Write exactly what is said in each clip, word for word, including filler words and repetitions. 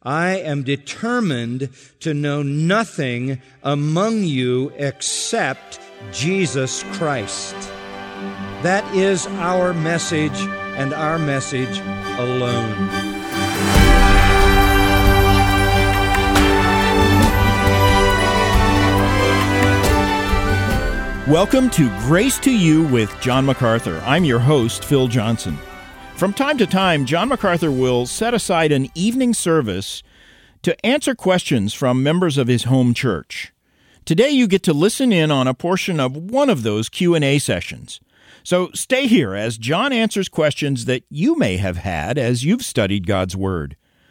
I am determined to know nothing among you except Jesus Christ. That is our message and our message alone. Welcome to Grace to You with John MacArthur. I'm your host, Phil Johnson. From time to time, John MacArthur will set aside an evening service to answer questions from members of his home church. Today, you get to listen in on a portion of one of those Q and A sessions. So stay here as John answers questions that you may have had as you've studied God's Word.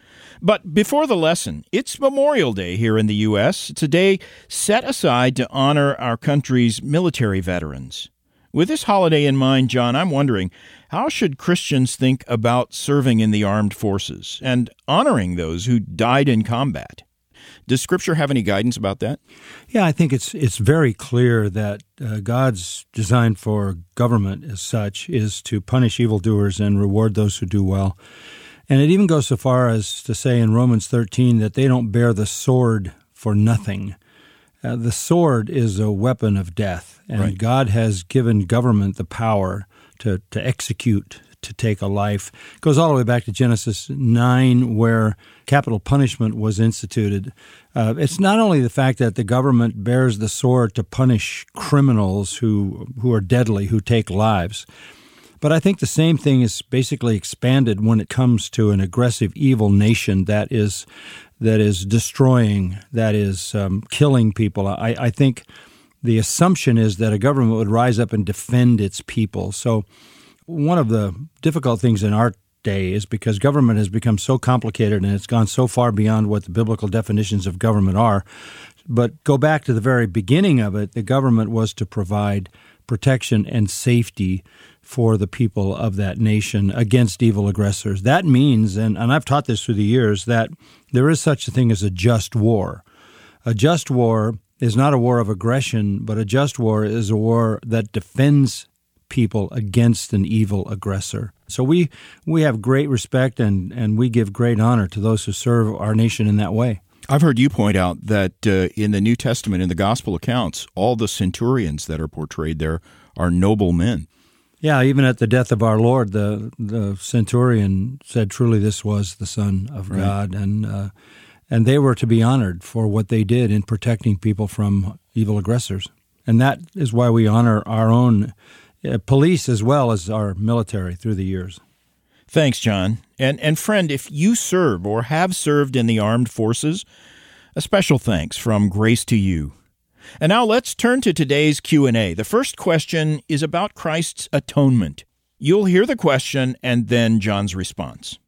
But before the lesson, it's Memorial Day here in the U S It's a day set aside to honor our country's military veterans. With this holiday in mind, John, I'm wondering, how should Christians think about serving in the armed forces and honoring those who died in combat? Does Scripture have any guidance about that? Yeah, I think it's it's very clear that uh, God's design for government as such is to punish evildoers and reward those who do well. And it even goes so far as to say in Romans thirteen that they don't bear the sword for nothing. Uh, the sword is a weapon of death, and right. God has given government the power to, to execute, to take a life. It goes all the way back to Genesis nine, where capital punishment was instituted. Uh, it's not only the fact that the government bears the sword to punish criminals who who are deadly, who take lives, but I think the same thing is basically expanded when it comes to an aggressive, evil nation that is that is destroying, that is um, killing people. I, I think the assumption is that a government would rise up and defend its people. So one of the difficult things in our day is because government has become so complicated and it's gone so far beyond what the biblical definitions of government are. But go back to the very beginning of it, the government was to provide protection and safety for the people of that nation against evil aggressors. That means, and, and I've taught this through the years, that there is such a thing as a just war. A just war is not a war of aggression, but a just war is a war that defends people against an evil aggressor. So we we have great respect and, and we give great honor to those who serve our nation in that way. I've heard you point out that uh, in the New Testament, in the gospel accounts, all the centurions that are portrayed there are noble men. Yeah, even at the death of our Lord, the the centurion said, truly this was the Son of right. God, and uh, and they were to be honored for what they did in protecting people from evil aggressors. And that is why we honor our own uh, police as well as our military through the years. Thanks, John. And and friend, if you serve or have served in the armed forces, a special thanks from Grace to You. And now let's turn to today's Q and A. The first question is about Christ's atonement. You'll hear the question and then John's response.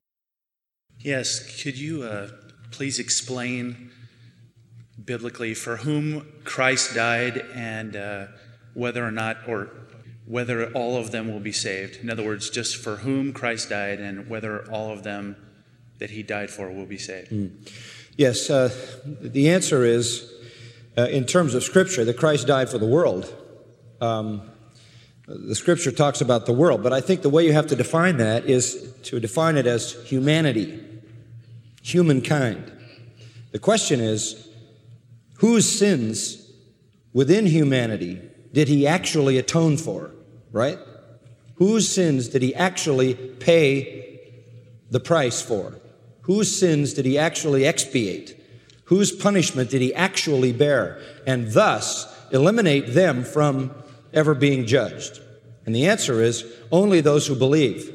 Yes, could you uh, please explain biblically for whom Christ died and uh, whether or not, or whether all of them will be saved? In other words, just for whom Christ died and whether all of them that he died for will be saved. Mm. Yes, uh, the answer is, uh, in terms of Scripture, that Christ died for the world. Um, the Scripture talks about the world, but I think the way you have to define that is to define it as humanity, humankind. The question is, whose sins within humanity did he actually atone for, right? Whose sins did he actually pay the price for? Whose sins did he actually expiate? Whose punishment did he actually bear? And thus eliminate them from ever being judged? And the answer is only those who believe.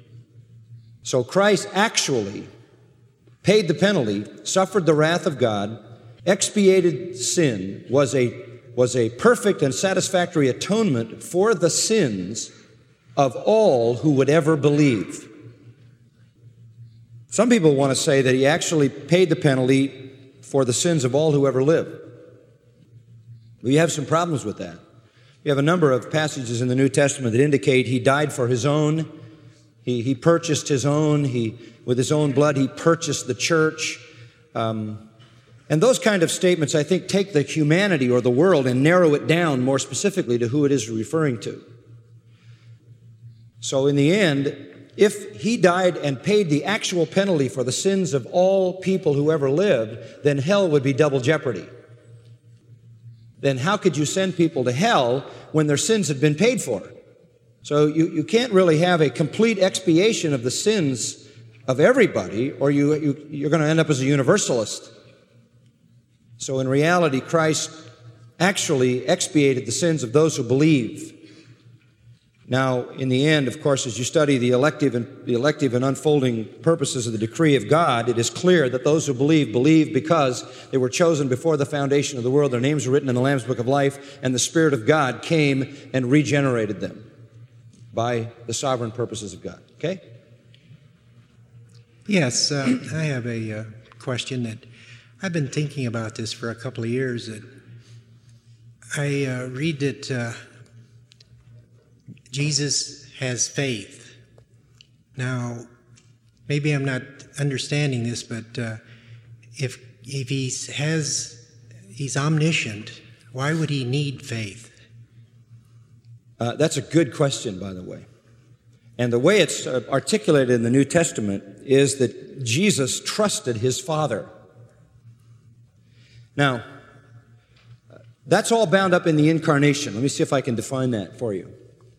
So Christ actually paid the penalty, suffered the wrath of God, expiated sin, was a, was a perfect and satisfactory atonement for the sins of all who would ever believe. Some people want to say that he actually paid the penalty for the sins of all who ever live. We have some problems with that. We have a number of passages in the New Testament that indicate he died for his own. He, he purchased his own. He, with his own blood, he purchased the church. Um, and those kind of statements, I think, take the humanity or the world and narrow it down more specifically to who it is referring to. So in the end, if he died and paid the actual penalty for the sins of all people who ever lived, then hell would be double jeopardy. Then how could you send people to hell when their sins had been paid for? So you, you can't really have a complete expiation of the sins of everybody, or you, you, you're going to end up as a universalist. So in reality, Christ actually expiated the sins of those who believe. Now, in the end, of course, as you study the elective and the elective and unfolding purposes of the decree of God, it is clear that those who believe, believe because they were chosen before the foundation of the world. Their names were written in the Lamb's Book of Life, and the Spirit of God came and regenerated them by the sovereign purposes of God. Okay? Yes, uh, I have a uh, question that I've been thinking about this for a couple of years. That I uh, read that uh, Jesus has faith. Now, maybe I'm not understanding this, but uh, if if he has he's omniscient, why would he need faith? Uh, that's a good question, by the way. And the way it's uh, articulated in the New Testament is that Jesus trusted his Father. Now, that's all bound up in the incarnation. Let me see if I can define that for you.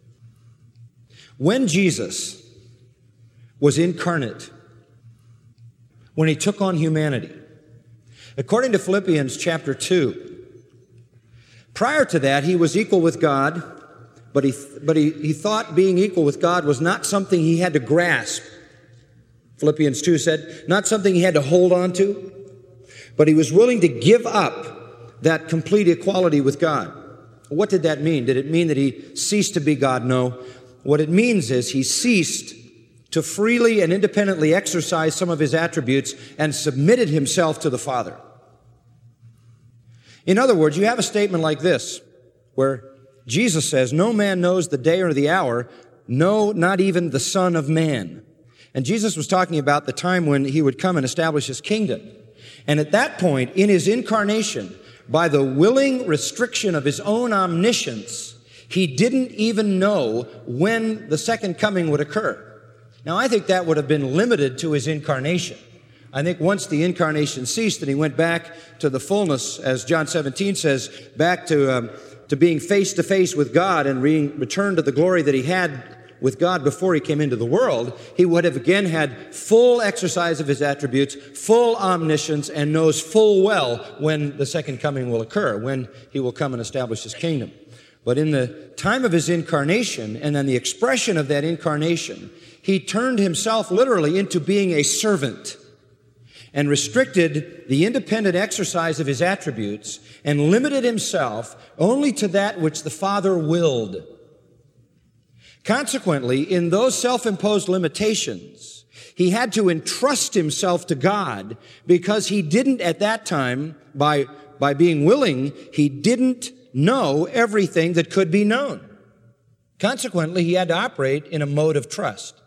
When Jesus was incarnate, when he took on humanity, according to Philippians chapter two, prior to that, he was equal with God, but he, but he, he thought being equal with God was not something he had to grasp. Philippians two said, not something he had to hold on to, but he was willing to give up that complete equality with God. What did that mean? Did it mean that he ceased to be God? No. What it means is he ceased to freely and independently exercise some of his attributes and submitted himself to the Father. In other words, you have a statement like this, where Jesus says, no man knows the day or the hour, no, not even the Son of Man. And Jesus was talking about the time when he would come and establish his kingdom. And at that point, in his incarnation, by the willing restriction of his own omniscience, he didn't even know when the second coming would occur. Now, I think that would have been limited to his incarnation. I think once the incarnation ceased and he went back to the fullness, as John seventeen says, back to um, to being face to face with God and re- returned to the glory that he had with God before he came into the world, he would have again had full exercise of his attributes, full omniscience, and knows full well when the second coming will occur, when he will come and establish his kingdom. But in the time of his incarnation, and then the expression of that incarnation, he turned himself literally into being a servant and restricted the independent exercise of his attributes and limited himself only to that which the Father willed. Consequently, in those self-imposed limitations, he had to entrust himself to God because he didn't at that time, by, by being willing, he didn't know everything that could be known. Consequently, he had to operate in a mode of trust.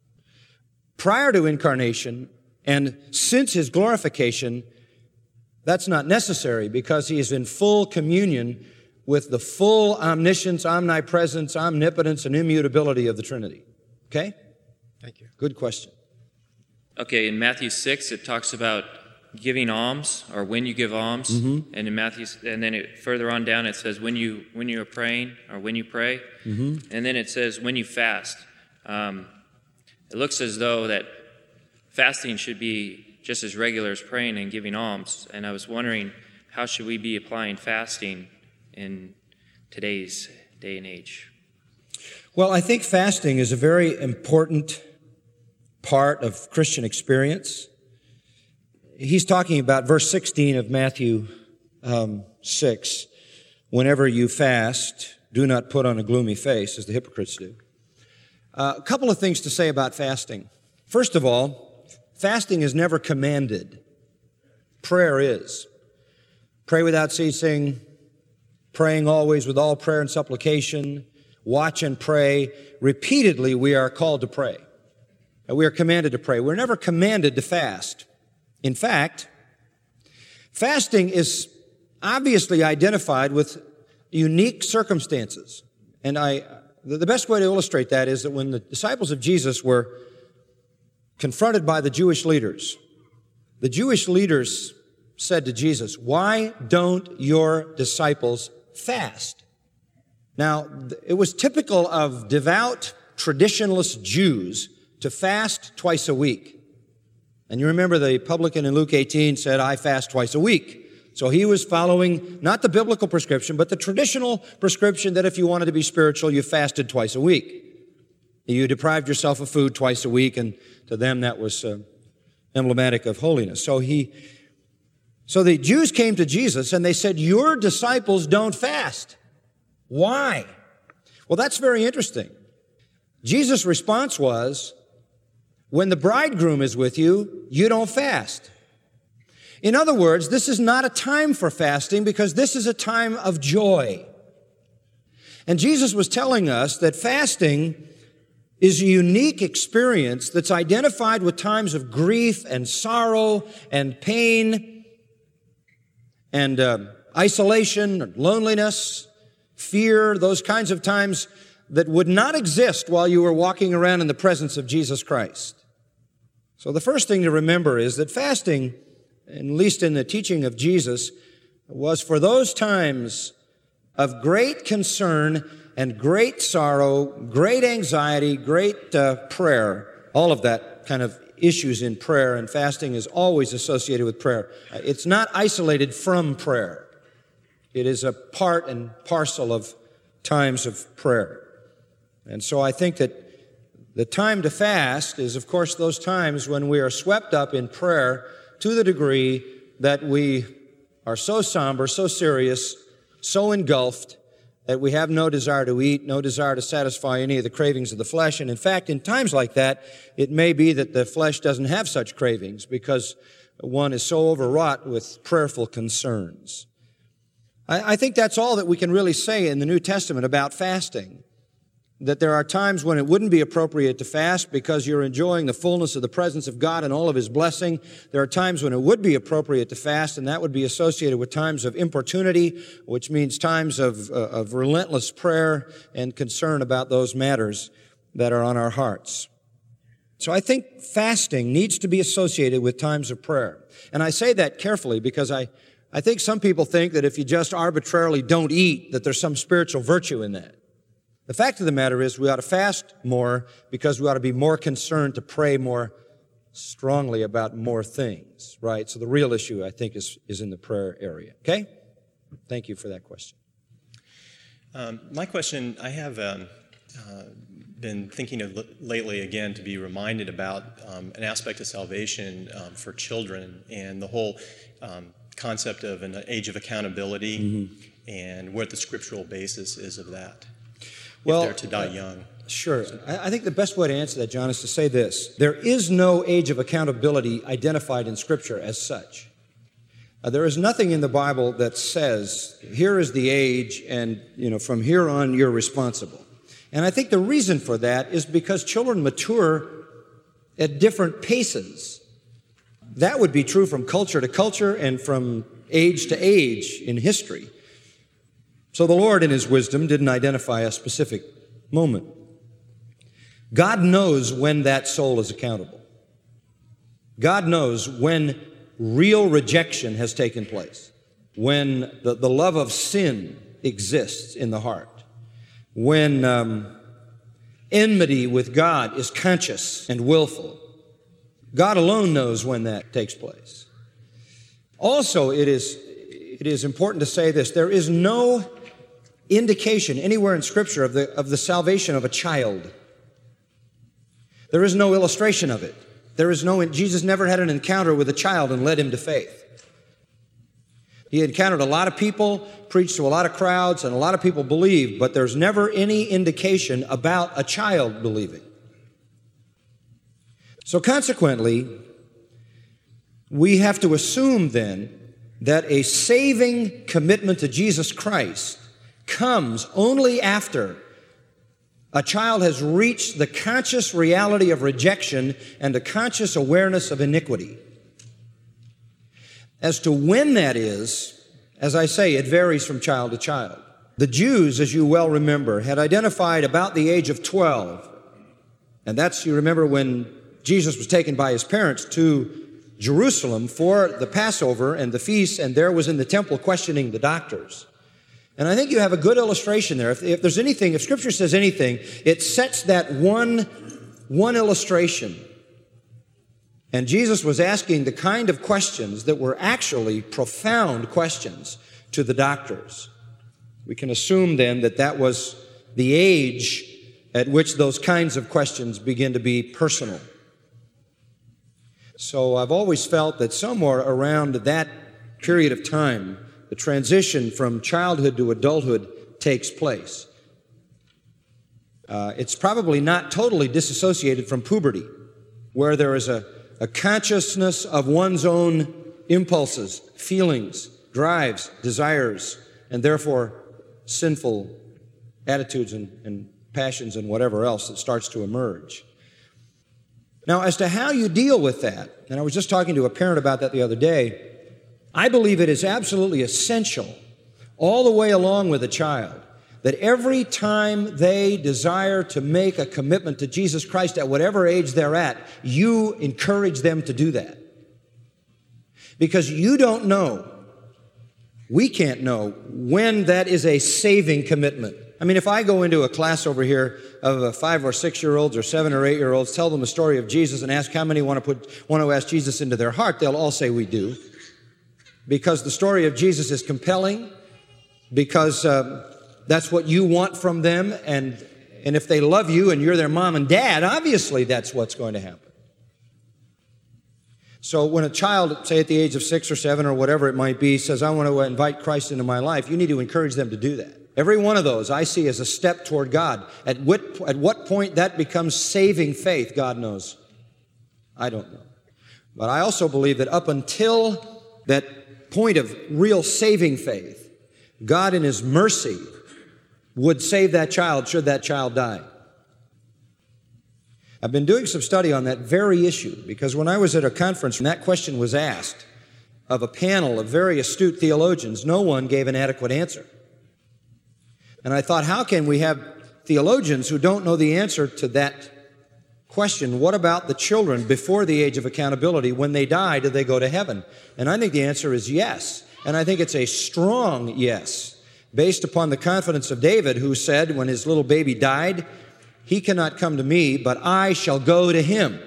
Prior to incarnation and since his glorification, that's not necessary because he is in full communion with the full omniscience, omnipresence, omnipotence, and immutability of the Trinity. Okay? Thank you. Good question. Okay, in Matthew six, it talks about giving alms, or when you give alms, mm-hmm. and in Matthew, and then it, further on down it says when you when you are praying, or when you pray, mm-hmm. and then it says when you fast. Um, it looks as though that fasting should be just as regular as praying and giving alms. And I was wondering, how should we be applying fasting in today's day and age? Well, I think fasting is a very important part of Christian experience. He's talking about verse sixteen of Matthew um, six. Whenever you fast, do not put on a gloomy face, as the hypocrites do. Uh, a couple of things to say about fasting. First of all, fasting is never commanded. Prayer is. Pray without ceasing, praying always with all prayer and supplication, watch and pray. Repeatedly, we are called to pray. We are commanded to pray. We're never commanded to fast. In fact, fasting is obviously identified with unique circumstances. And I, the, the best way to illustrate that is that when the disciples of Jesus were confronted by the Jewish leaders, the Jewish leaders said to Jesus, "Why don't your disciples fast?" Now, it was typical of devout traditionalist Jews to fast twice a week. And you remember the publican in Luke eighteen said, "I fast twice a week." So he was following not the biblical prescription, but the traditional prescription that if you wanted to be spiritual, you fasted twice a week. You deprived yourself of food twice a week, and to them that was uh, emblematic of holiness. So he, so the Jews came to Jesus and they said, "Your disciples don't fast. Why?" Well, that's very interesting. Jesus' response was, "When the bridegroom is with you, you don't fast." In other words, this is not a time for fasting because this is a time of joy. And Jesus was telling us that fasting is a unique experience that's identified with times of grief and sorrow and pain and uh, isolation and loneliness, fear, those kinds of times that would not exist while you were walking around in the presence of Jesus Christ. So the first thing to remember is that fasting, at least in the teaching of Jesus, was for those times of great concern and great sorrow, great anxiety, great uh, prayer, all of that kind of issues in prayer, and fasting is always associated with prayer. It's not isolated from prayer. It is a part and parcel of times of prayer. And so I think that the time to fast is, of course, those times when we are swept up in prayer to the degree that we are so somber, so serious, so engulfed that we have no desire to eat, no desire to satisfy any of the cravings of the flesh. And in fact, in times like that, it may be that the flesh doesn't have such cravings because one is so overwrought with prayerful concerns. I, I think that's all that we can really say in the New Testament about fasting. That there are times when it wouldn't be appropriate to fast because you're enjoying the fullness of the presence of God and all of His blessing. There are times when it would be appropriate to fast, and that would be associated with times of importunity, which means times of, uh, of relentless prayer and concern about those matters that are on our hearts. So I think fasting needs to be associated with times of prayer. And I say that carefully because I, I think some people think that if you just arbitrarily don't eat, that there's some spiritual virtue in that. The fact of the matter is we ought to fast more because we ought to be more concerned to pray more strongly about more things, right? So the real issue, I think, is, is in the prayer area, okay? Thank you for that question. Um, my question, I have um, uh, been thinking of l- lately, again, to be reminded about um, an aspect of salvation um, for children and the whole um, concept of an age of accountability mm-hmm. and what the scriptural basis is of that. Well, if they're to die young. Sure. I think the best way to answer that, John, is to say this. There is no age of accountability identified in Scripture as such. Uh, there is nothing in the Bible that says, here is the age, and, you know, from here on, you're responsible. And I think the reason for that is because children mature at different paces. That would be true from culture to culture and from age to age in history. So the Lord, in His wisdom, didn't identify a specific moment. God knows when that soul is accountable. God knows when real rejection has taken place, when the, the love of sin exists in the heart, when um, enmity with God is conscious and willful. God alone knows when that takes place. Also, it is, it is important to say this. There is no indication anywhere in Scripture of the, of the salvation of a child. There is no illustration of it. There is no, Jesus never had an encounter with a child and led him to faith. He encountered a lot of people, preached to a lot of crowds, and a lot of people believed, but there's never any indication about a child believing. So consequently, we have to assume then that a saving commitment to Jesus Christ comes only after a child has reached the conscious reality of rejection and a conscious awareness of iniquity. As to when that is, as I say, it varies from child to child. The Jews, as you well remember, had identified about the age of twelve. And that's, you remember, when Jesus was taken by his parents to Jerusalem for the Passover and the feast, and there was in the temple questioning the doctors. And I think you have a good illustration there. If, if there's anything, if Scripture says anything, it sets that one, one illustration. And Jesus was asking the kind of questions that were actually profound questions to the doctors. We can assume then that that was the age at which those kinds of questions begin to be personal. So I've always felt that somewhere around that period of time, the transition from childhood to adulthood takes place. Uh, it's probably not totally disassociated from puberty, where there is a, a consciousness of one's own impulses, feelings, drives, desires, and therefore sinful attitudes and, and passions and whatever else that starts to emerge. Now, as to how you deal with that, and I was just talking to a parent about that the other day, I believe it is absolutely essential all the way along with a child that every time they desire to make a commitment to Jesus Christ at whatever age they're at, you encourage them to do that. Because you don't know, we can't know, when that is a saving commitment. I mean, if I go into a class over here of a five or six-year-olds or seven or eight-year-olds, tell them the story of Jesus and ask how many want to put want to ask Jesus into their heart, they'll all say we do. Because the story of Jesus is compelling, because uh, that's what you want from them, and, and if they love you and you're their mom and dad, obviously that's what's going to happen. So when a child, say at the age of six or seven or whatever it might be, says, I want to invite Christ into my life, you need to encourage them to do that. Every one of those I see as a step toward God. At what, at what point that becomes saving faith, God knows. I don't know. But I also believe that up until that point of real saving faith, God in His mercy would save that child should that child die. I've been doing some study on that very issue because when I was at a conference and that question was asked of a panel of very astute theologians, no one gave an adequate answer. And I thought, how can we have theologians who don't know the answer to that question? What about the children before the age of accountability? When they die, do they go to heaven? And I think the answer is yes. And I think it's a strong yes, based upon the confidence of David, who said when his little baby died, he cannot come to me, but I shall go to him.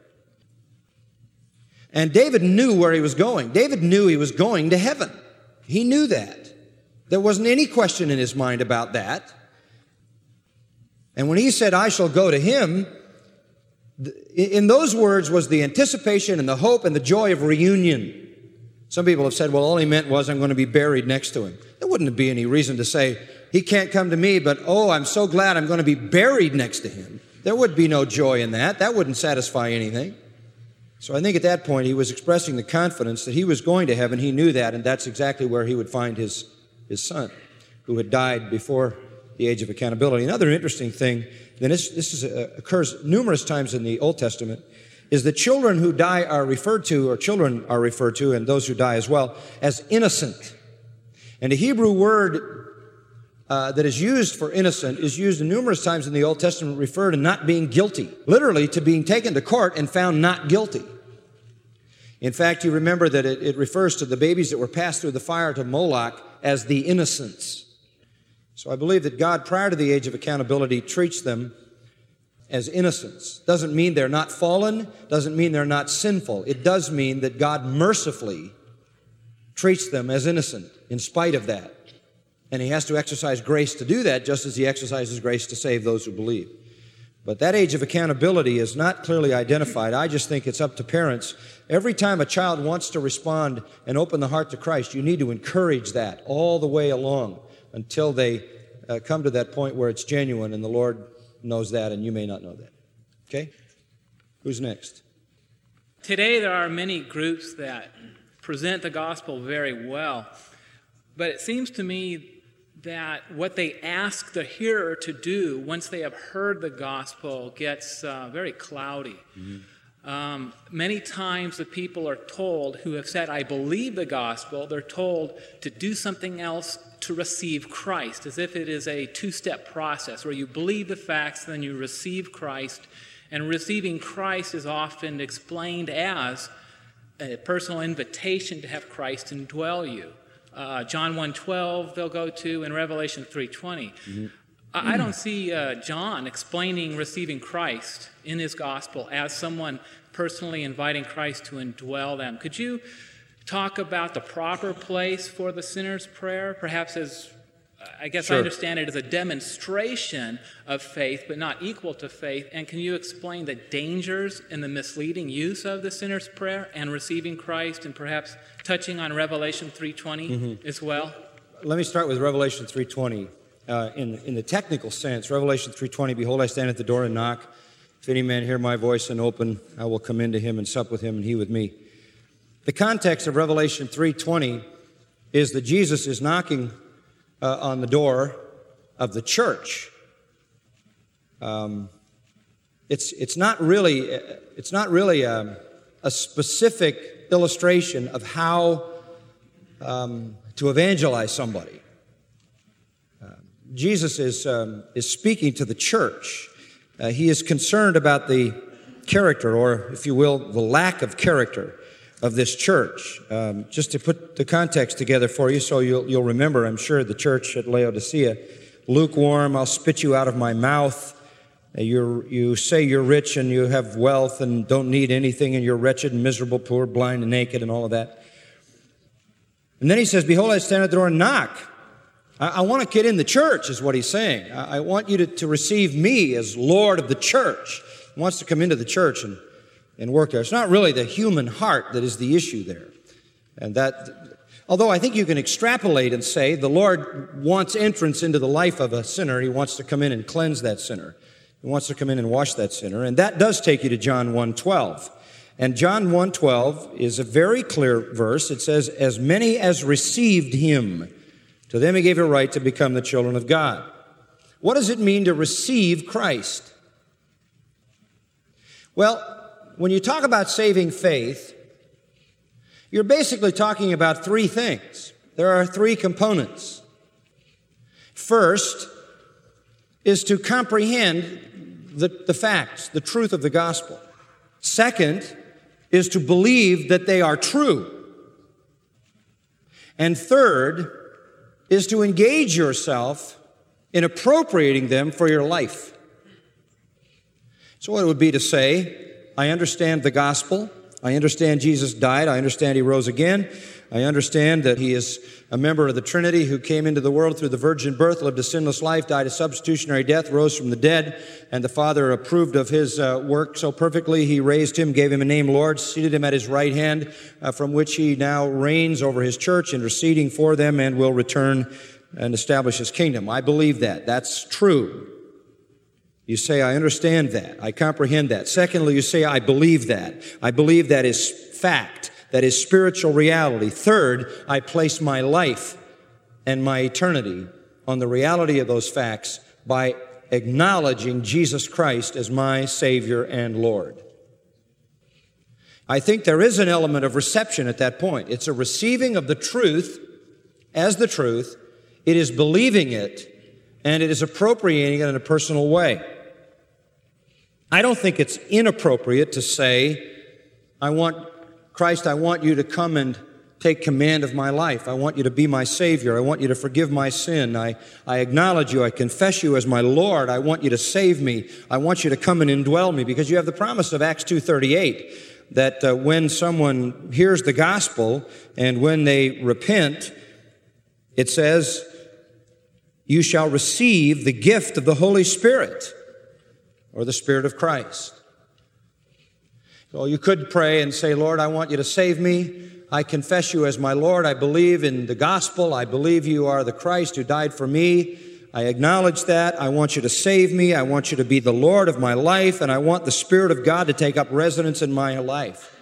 And David knew where he was going. David knew he was going to heaven. He knew that. There wasn't any question in his mind about that. And when he said, I shall go to him, in those words was the anticipation and the hope and the joy of reunion. Some people have said, well, all he meant was I'm going to be buried next to him. There wouldn't be any reason to say, he can't come to me, but oh, I'm so glad I'm going to be buried next to him. There would be no joy in that. That wouldn't satisfy anything. So I think at that point he was expressing the confidence that he was going to heaven. He knew that, and that's exactly where he would find his his son, who had died before the age of accountability. Another interesting thing, and this, this is, uh, occurs numerous times in the Old Testament, is that children who die are referred to, or children are referred to, and those who die as well, as innocent. And the Hebrew word uh, that is used for innocent is used numerous times in the Old Testament, referred to not being guilty, literally to being taken to court and found not guilty. In fact, you remember that it, it refers to the babies that were passed through the fire to Moloch as the innocents. So I believe that God, prior to the age of accountability, treats them as innocents. Doesn't mean they're not fallen, doesn't mean they're not sinful. It does mean that God mercifully treats them as innocent in spite of that. And He has to exercise grace to do that, just as He exercises grace to save those who believe. But that age of accountability is not clearly identified. I just think it's up to parents. Every time a child wants to respond and open the heart to Christ, you need to encourage that all the way along until they uh, come to that point where it's genuine, and the Lord knows that, and you may not know that. Okay? Who's next? Today there are many groups that present the gospel very well, but it seems to me that what they ask the hearer to do once they have heard the gospel gets uh, very cloudy. Mm-hmm. Um, many times the people are told who have said, I believe the gospel, they're told to do something else to receive Christ, as if it is a two-step process where you believe the facts, then you receive Christ. And receiving Christ is often explained as a personal invitation to have Christ indwell you. Uh, John one twelve they'll go to, and Revelation three twenty. Mm-hmm. I, I don't see uh, John explaining receiving Christ in his gospel as someone personally inviting Christ to indwell them. Could you talk about the proper place for the sinner's prayer, perhaps as, I guess Sure. I understand it as a demonstration of faith, but not equal to faith. And can you explain the dangers and the misleading use of the sinner's prayer and receiving Christ, and perhaps touching on Revelation three twenty mm-hmm. as well? Let me start with Revelation three twenty. Uh, in, in the technical sense, Revelation three twenty, behold, I stand at the door and knock. If any man hear my voice and open, I will come into him and sup with him and he with me. The context of Revelation three twenty is that Jesus is knocking uh, on the door of the church. Um, it's it's not really it's not really a, a specific illustration of how um, to evangelize somebody. Uh, Jesus is um, is speaking to the church. Uh, he is concerned about the character, or if you will, the lack of character of this church. Um, just to put the context together for you so you'll, you'll remember, I'm sure, the church at Laodicea. Lukewarm, I'll spit you out of my mouth. Uh, you're, you say you're rich and you have wealth and don't need anything, and you're wretched and miserable, poor, blind and naked, and all of that. And then he says, behold, I stand at the door and knock. I, I want to get in the church, is what he's saying. I, I want you to, to receive me as Lord of the church. He wants to come into the church and and work there. It's not really the human heart that is the issue there. And that, although I think you can extrapolate and say the Lord wants entrance into the life of a sinner. He wants to come in and cleanse that sinner. He wants to come in and wash that sinner. And that does take you to John one twelve. And John one twelve is a very clear verse. It says, as many as received him, to them he gave a right to become the children of God. What does it mean to receive Christ? Well, when you talk about saving faith, you're basically talking about three things. There are three components. First is to comprehend the, the facts, the truth of the gospel. Second is to believe that they are true. And third is to engage yourself in appropriating them for your life. So what it would be to say, I understand the gospel. I understand Jesus died. I understand he rose again. I understand that he is a member of the Trinity who came into the world through the virgin birth, lived a sinless life, died a substitutionary death, rose from the dead, and the Father approved of his uh, work so perfectly. He raised him, gave him a name Lord, seated him at his right hand, uh, from which he now reigns over his church, interceding for them, and will return and establish his kingdom. I believe that. That's true. You say, I understand that. I comprehend that. Secondly, you say, I believe that. I believe that is fact. That is spiritual reality. Third, I place my life and my eternity on the reality of those facts by acknowledging Jesus Christ as my Savior and Lord. I think there is an element of reception at that point. It's a receiving of the truth as the truth. It is believing it, and it is appropriating it in a personal way. I don't think it's inappropriate to say, I want, Christ, I want you to come and take command of my life. I want you to be my Savior. I want you to forgive my sin. I, I acknowledge you. I confess you as my Lord. I want you to save me. I want you to come and indwell me, because you have the promise of Acts two thirty-eight that uh, when someone hears the gospel and when they repent, it says, you shall receive the gift of the Holy Spirit, or the Spirit of Christ. So you could pray and say, Lord, I want you to save me. I confess you as my Lord. I believe in the gospel. I believe you are the Christ who died for me. I acknowledge that. I want you to save me. I want you to be the Lord of my life, and I want the Spirit of God to take up residence in my life.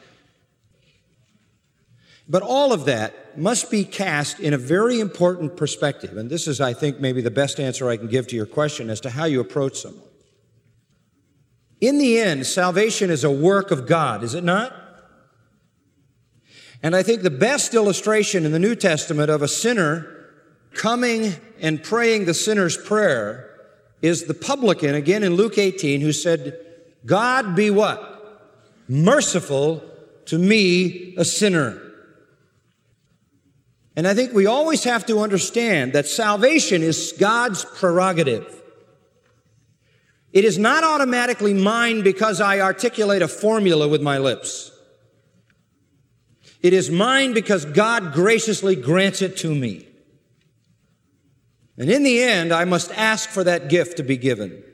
But all of that must be cast in a very important perspective. And this is, I think, maybe the best answer I can give to your question as to how you approach someone. In the end, salvation is a work of God, is it not? And I think the best illustration in the New Testament of a sinner coming and praying the sinner's prayer is the publican, again in Luke eighteen, who said, God be what? Merciful to me, a sinner. And I think we always have to understand that salvation is God's prerogative. It is not automatically mine because I articulate a formula with my lips. It is mine because God graciously grants it to me. And in the end, I must ask for that gift to be given.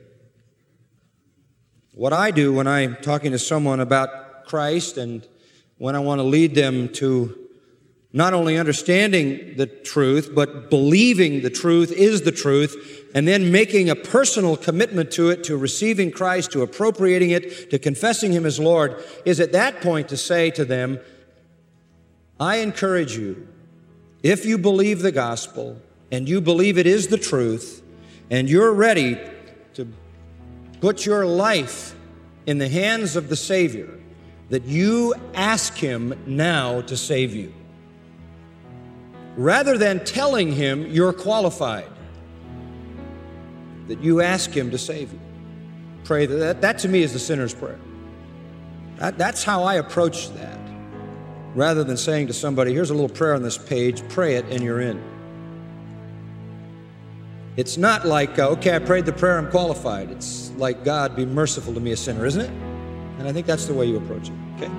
What I do when I'm talking to someone about Christ and when I want to lead them to not only understanding the truth, but believing the truth is the truth, and then making a personal commitment to it, to receiving Christ, to appropriating it, to confessing Him as Lord, is at that point to say to them, I encourage you, if you believe the gospel, and you believe it is the truth, and you're ready to put your life in the hands of the Savior, that you ask Him now to save you. Rather than telling Him you're qualified, that you ask Him to save you. Pray that. That, that to me is the sinner's prayer. That, that's how I approach that. Rather than saying to somebody, here's a little prayer on this page, pray it and you're in. It's not like, uh, okay, I prayed the prayer, I'm qualified. It's like, God, be merciful to me, a sinner, isn't it? And I think that's the way you approach it, okay?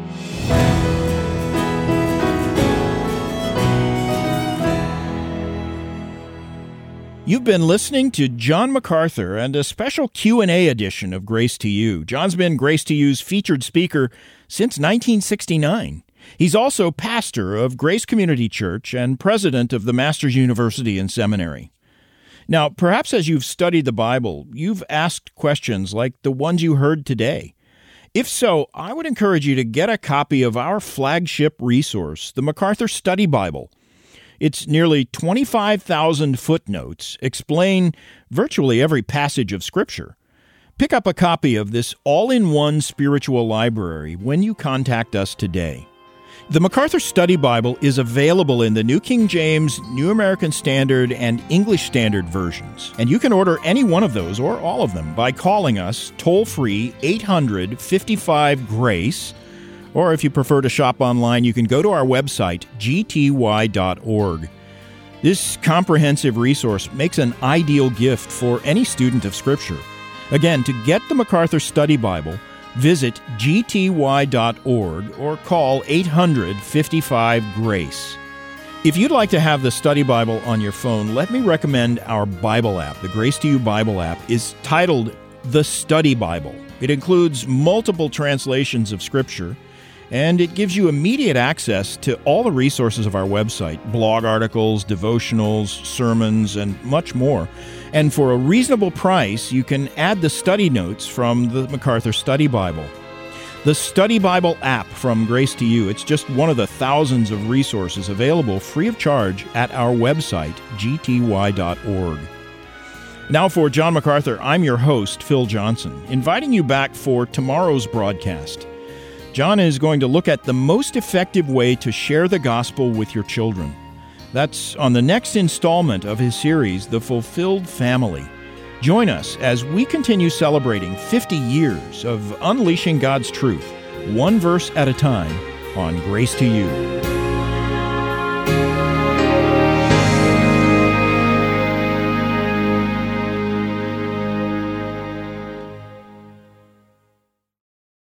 You've been listening to John MacArthur and a special Q and A edition of Grace to You. John's been Grace to You's featured speaker since nineteen sixty-nine. He's also pastor of Grace Community Church and president of the Masters University and Seminary. Now, perhaps as you've studied the Bible, you've asked questions like the ones you heard today. If so, I would encourage you to get a copy of our flagship resource, the MacArthur Study Bible. Its nearly twenty-five thousand footnotes explain virtually every passage of Scripture. Pick up a copy of this all-in-one spiritual library when you contact us today. The MacArthur Study Bible is available in the New King James, New American Standard, and English Standard versions, and you can order any one of those or all of them by calling us toll-free eight hundred, fifty-five, GRACE, or if you prefer to shop online, you can go to our website, g t y dot org. This comprehensive resource makes an ideal gift for any student of Scripture. Again, to get the MacArthur Study Bible, visit g t y dot org or call eight hundred, fifty-five, GRACE. If you'd like to have the Study Bible on your phone, let me recommend our Bible app. The Grace to You Bible app is titled The Study Bible. It includes multiple translations of Scripture, and it gives you immediate access to all the resources of our website, blog articles, devotionals, sermons, and much more. And for a reasonable price, you can add the study notes from the MacArthur Study Bible. The Study Bible app from Grace to You, it's just one of the thousands of resources available free of charge at our website, g t y dot org. Now for John MacArthur, I'm your host, Phil Johnson, inviting you back for tomorrow's broadcast. John is going to look at the most effective way to share the gospel with your children. That's on the next installment of his series, The Fulfilled Family. Join us as we continue celebrating fifty years of unleashing God's truth, one verse at a time, on Grace to You.